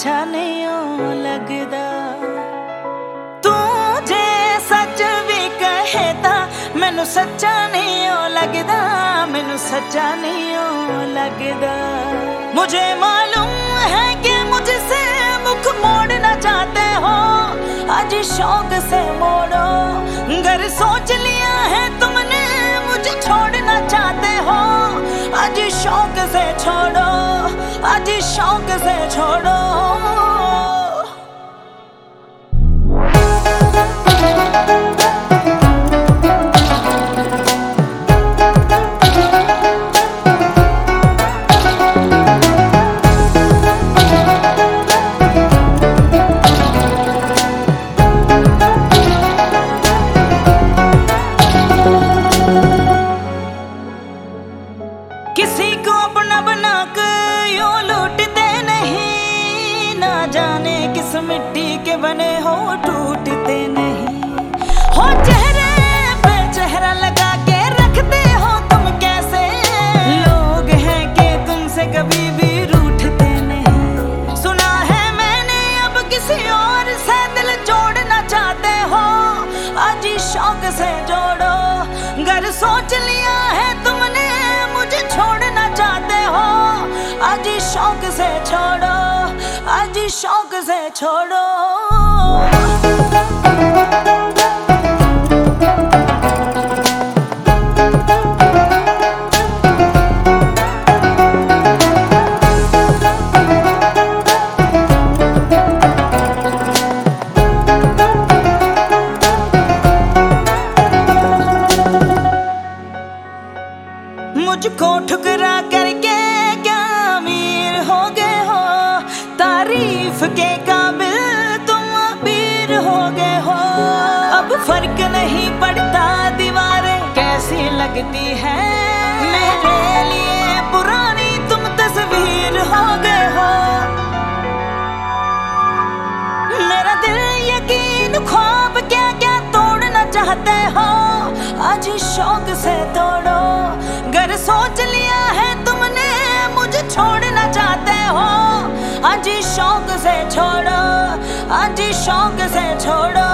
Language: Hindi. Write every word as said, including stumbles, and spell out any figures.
अच्छा नहीं हो लगदा। तू जे सच भी कहता मैनू सच्चा नहीं हो लगदा, मैनू सच्चा नहीं हो लगदा। मुझे मालूम है कि मुझसे मुख मोड़ना चाहते हो, आज शौक से मोड़ो। घर सोच लिया है तुमने मुझे छोड़ना चाहते हो, आज शौक से छोड़ो, आज शौक से छोड़ो। किसी को अपना बना कर यूं लूटते नहीं, ना जाने किस मिट्टी के बने हो टूटते नहीं। हो चेहरे पे चेहरा लगा के रखते हो तुम कैसे, लोग हैं कि तुमसे कभी भी रूठते नहीं। सुना है मैंने अब किसी और से दिल जोड़ना चाहते हो, आज शौक से जोड़ो। घर सोच लिया है तुमने मुझे छोड़ना चाहते हो, आज शौक से छोड़ो, आज शौक से छोड़ो। मुझको ठुकरा करके क्या अमीर हो गए हो, तारीफ के काबिल तुम अमीर हो गए हो। अब फर्क नहीं पड़ता दीवारें कैसी लगती है, मेरे लिए पुरानी तुम तस्वीर हो गए हो। मेरा दिल यकीन ख्वाब क्या क्या तोड़ना चाहते हो, आज शौक से तोड़ो। घर सोच लिया है तुमने मुझे छोड़ना चाहते हो, आज शौक से छोड़ो, आज शौक से छोड़ो।